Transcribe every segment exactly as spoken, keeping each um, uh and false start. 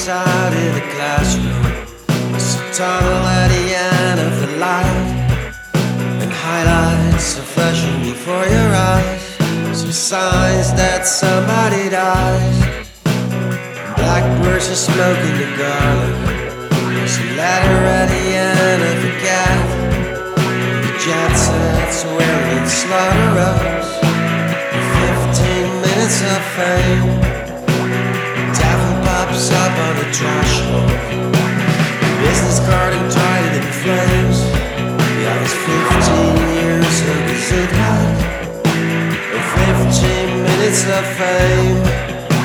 outside in the classroom. It's a tunnel at the end of the light, and highlights are flashing before your eyes. Some signs that somebody dies. Blackbirds are smoking the garlic. There's a ladder at the end of the gap. The jet sets wearing slaughter robes. Fifteen minutes of fame. Devil pops up on the threshold. Business card entitled in flames. Yeah, it's fifteen years of Gesundheit. Fifteen minutes of fame.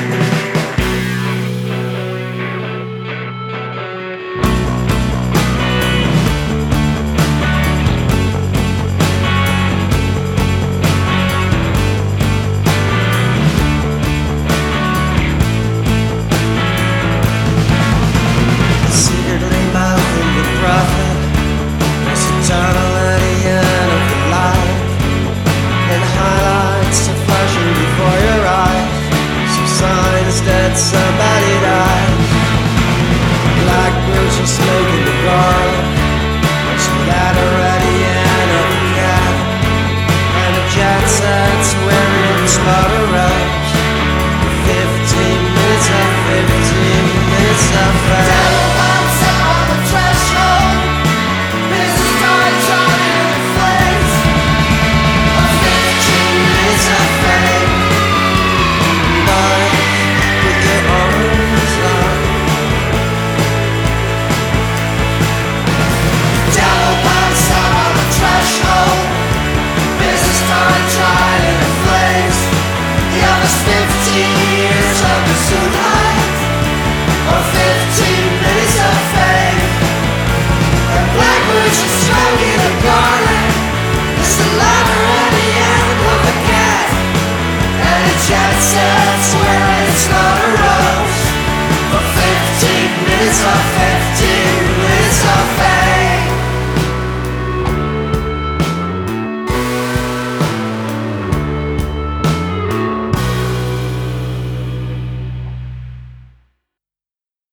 Somebody died. Blackbirds are smoking the garlic. There's a ladder at the end of the gap, and the jet sets wearing slaughter robes. Fifteen minutes of fifteen minutes of fame. Devil pops up on the threshold. Business card trying in the flames. Fifteen minutes of fame. Fifteen years of Gesundheit, or fifteen minutes of fame. And blackbirds are smoking the garlic. There's a ladder at the end of the cat, and the jet sets wearing slaughter robes. For fifteen minutes of fifteen